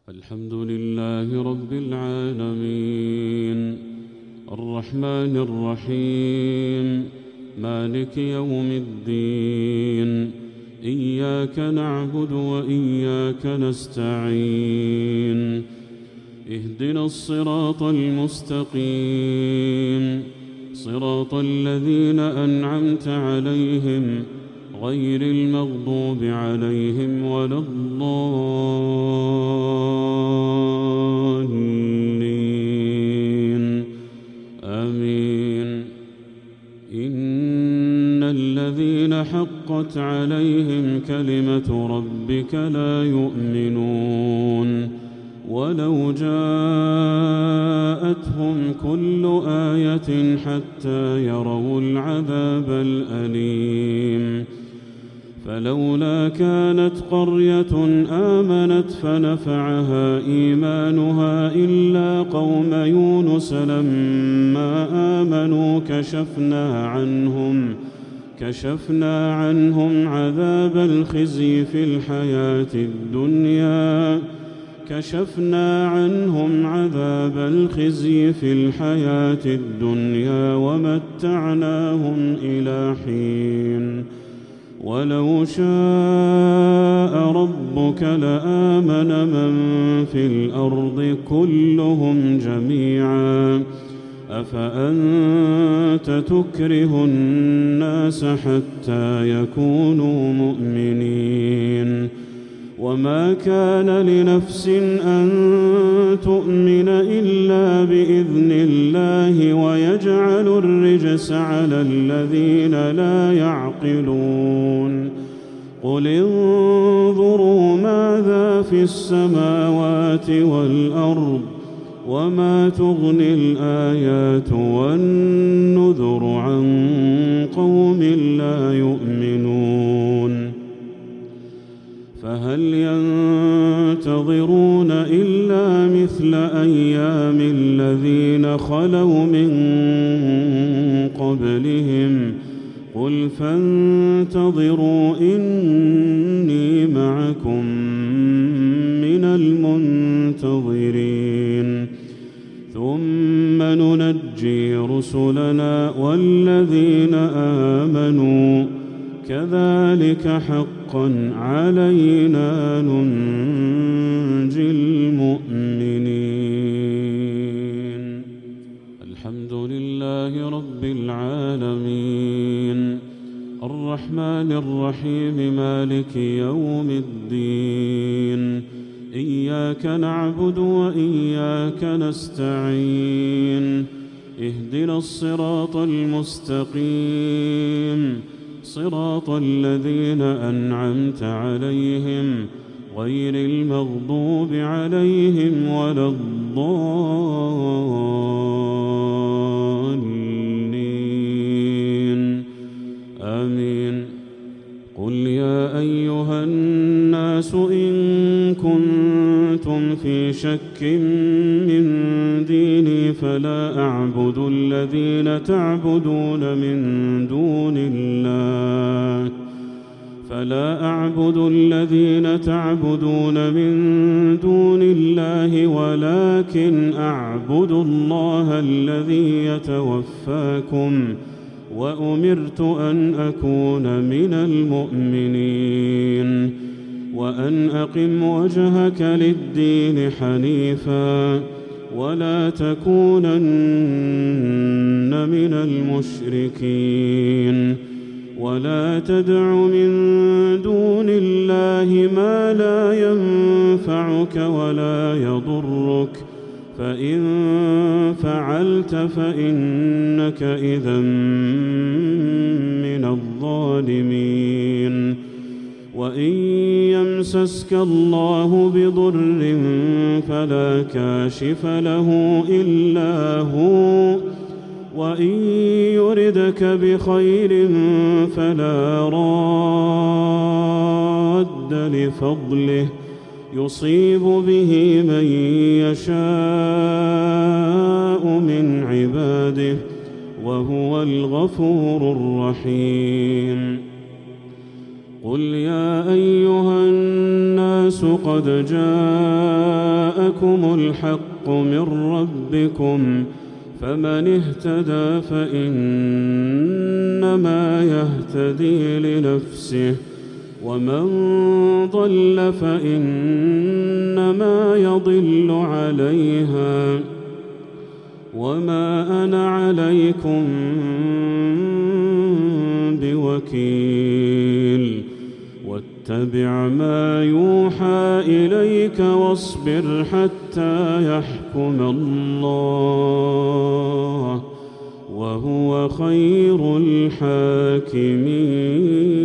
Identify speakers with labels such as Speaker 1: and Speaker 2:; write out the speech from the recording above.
Speaker 1: الحمد لله رب العالمين الرحمن الرحيم مالك يوم الدين إياك نعبد وإياك نستعين اهدنا الصراط المستقيم صراط الذين أنعمت عليهم غير المغضوب عليهم ولا الضالين آمين. إن الذين حقت عليهم كلمة ربك لا يؤمنون ولو جاءتهم كل آية حتى يروا العذاب الأليم. فلولا كانت قرية آمنت فنفعها إيمانها إلا قوم يونس لما آمنوا كشفنا عنهم عذاب الخزي في الحياة الدنيا ومتعناهم إلى حين. ولو شاء ربك لآمن من في الأرض كلهم جميعا أفأنت تكره الناس حتى يكونوا مؤمنين. وما كان لنفس أن تؤمن إلا بإذن الله ويجعل الرجس على الذين لا يعقلون. قل انظروا ماذا في السماوات والأرض وما تغني الآيات والنذر عن قوم لا يؤمنون. فهل ينتظرون إلا مثل أيام الذين خلوا من قبلهم قل فانتظروا إني معكم من المنتظرين. ثم ننجي رسلنا والذين آمنوا كذلك حقا علينا ننجي المؤمنين. الحمد لله رب العالمين الرحمن الرحيم مالك يوم الدين إياك نعبد وإياك نستعين اهدنا الصراط المستقيم صراط الذين أنعمت عليهم غير المغضوب عليهم ولا الضالين آمين. قل يا أيها الناس إن كنتم في شك من ديني فلا أعبد الذين تعبدون من دون الله ولكن أعبد الله الذي يتوفاكم وأمرت أن أكون من المؤمنين. وأن أقم وجهك للدين حنيفا ولا تكونن من المشركين. ولا تدع من دون الله ما لا ينفعك ولا يضرك فإن فعلت فإنك إذا من الظالمين. وإن يمسسك الله بضر فلا كاشف له إلا هو وإن يردك بخير فلا راد لفضله يصيب به من يشاء من عباده وهو الغفور الرحيم. قل يا أيها الناس قد جاءكم جاءكم الحق من ربكم فمن اهتدى فإنما يهتدي لنفسه ومن ضل فإنما يضل عليها وما أنا عليكم بوكيل واتبع ما يوحى إليك واصبر حتى يحكم الله وهو خير الحاكمين.